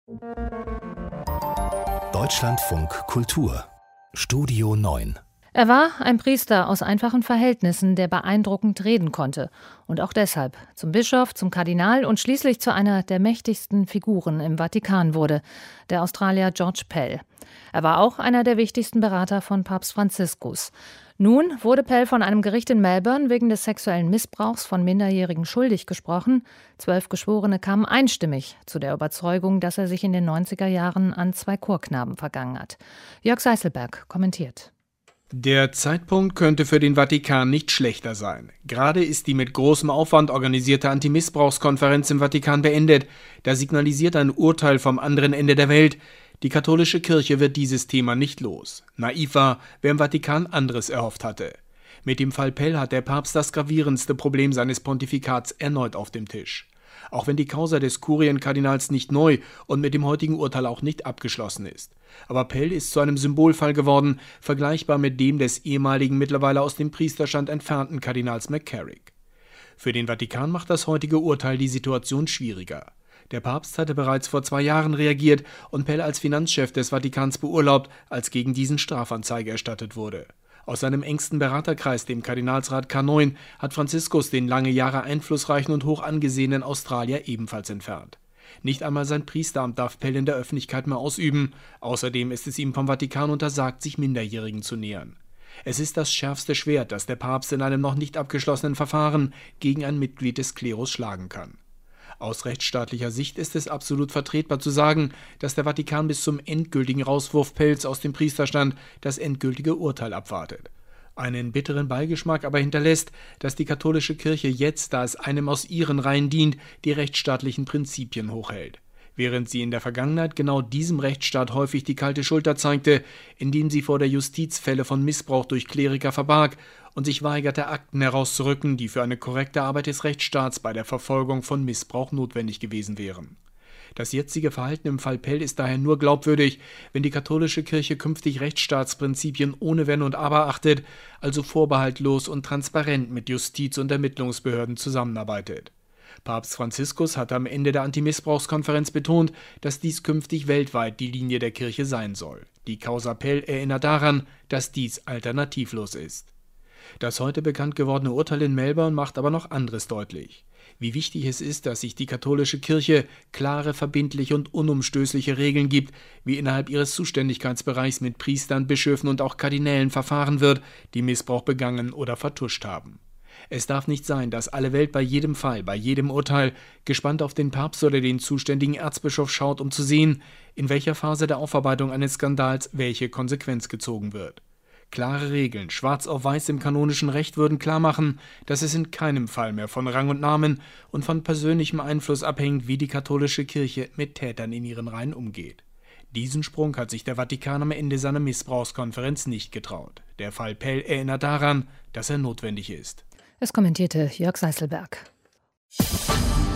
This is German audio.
Deutschlandfunk Kultur Studio 9. Er war ein Priester aus einfachen Verhältnissen, der beeindruckend reden konnte. Und auch deshalb zum Bischof, zum Kardinal und schließlich zu einer der mächtigsten Figuren im Vatikan wurde, der Australier George Pell. Er war auch einer der wichtigsten Berater von Papst Franziskus. Nun wurde Pell von einem Gericht in Melbourne wegen des sexuellen Missbrauchs von Minderjährigen schuldig gesprochen. 12 Geschworene kamen einstimmig zu der Überzeugung, dass er sich in den 90er Jahren an 2 Chorknaben vergangen hat. Jörg Seißelberg kommentiert. Der Zeitpunkt könnte für den Vatikan nicht schlechter sein. Gerade ist die mit großem Aufwand organisierte Antimissbrauchskonferenz im Vatikan beendet. Da signalisiert ein Urteil vom anderen Ende der Welt: Die katholische Kirche wird dieses Thema nicht los. Naiv war, wer im Vatikan anderes erhofft hatte. Mit dem Fall Pell hat der Papst das gravierendste Problem seines Pontifikats erneut auf dem Tisch. Auch wenn die Causa des Kurienkardinals nicht neu und mit dem heutigen Urteil auch nicht abgeschlossen ist. Aber Pell ist zu einem Symbolfall geworden, vergleichbar mit dem des ehemaligen, mittlerweile aus dem Priesterstand entfernten Kardinals McCarrick. Für den Vatikan macht das heutige Urteil die Situation schwieriger. Der Papst hatte bereits vor 2 Jahren reagiert und Pell als Finanzchef des Vatikans beurlaubt, als gegen diesen Strafanzeige erstattet wurde. Aus seinem engsten Beraterkreis, dem Kardinalsrat K9, hat Franziskus den lange Jahre einflussreichen und hoch angesehenen Australier ebenfalls entfernt. Nicht einmal sein Priesteramt darf Pell in der Öffentlichkeit mehr ausüben. Außerdem ist es ihm vom Vatikan untersagt, sich Minderjährigen zu nähern. Es ist das schärfste Schwert, das der Papst in einem noch nicht abgeschlossenen Verfahren gegen ein Mitglied des Klerus schlagen kann. Aus rechtsstaatlicher Sicht ist es absolut vertretbar zu sagen, dass der Vatikan bis zum endgültigen Rauswurf Pells aus dem Priesterstand das endgültige Urteil abwartet. Einen bitteren Beigeschmack aber hinterlässt, dass die katholische Kirche jetzt, da es einem aus ihren Reihen dient, die rechtsstaatlichen Prinzipien hochhält. Während sie in der Vergangenheit genau diesem Rechtsstaat häufig die kalte Schulter zeigte, indem sie vor der Justiz Fälle von Missbrauch durch Kleriker verbarg und sich weigerte, Akten herauszurücken, die für eine korrekte Arbeit des Rechtsstaats bei der Verfolgung von Missbrauch notwendig gewesen wären. Das jetzige Verhalten im Fall Pell ist daher nur glaubwürdig, wenn die katholische Kirche künftig Rechtsstaatsprinzipien ohne Wenn und Aber achtet, also vorbehaltlos und transparent mit Justiz- und Ermittlungsbehörden zusammenarbeitet. Papst Franziskus hat am Ende der Antimissbrauchskonferenz betont, dass dies künftig weltweit die Linie der Kirche sein soll. Die Causa Pell erinnert daran, dass dies alternativlos ist. Das heute bekannt gewordene Urteil in Melbourne macht aber noch anderes deutlich. Wie wichtig es ist, dass sich die katholische Kirche klare, verbindliche und unumstößliche Regeln gibt, wie innerhalb ihres Zuständigkeitsbereichs mit Priestern, Bischöfen und auch Kardinälen verfahren wird, die Missbrauch begangen oder vertuscht haben. Es darf nicht sein, dass alle Welt bei jedem Fall, bei jedem Urteil gespannt auf den Papst oder den zuständigen Erzbischof schaut, um zu sehen, in welcher Phase der Aufarbeitung eines Skandals welche Konsequenz gezogen wird. Klare Regeln, schwarz auf weiß im kanonischen Recht, würden klarmachen, dass es in keinem Fall mehr von Rang und Namen und von persönlichem Einfluss abhängt, wie die katholische Kirche mit Tätern in ihren Reihen umgeht. Diesen Sprung hat sich der Vatikan am Ende seiner Missbrauchskonferenz nicht getraut. Der Fall Pell erinnert daran, dass er notwendig ist. Es kommentierte Jörg Seißelberg.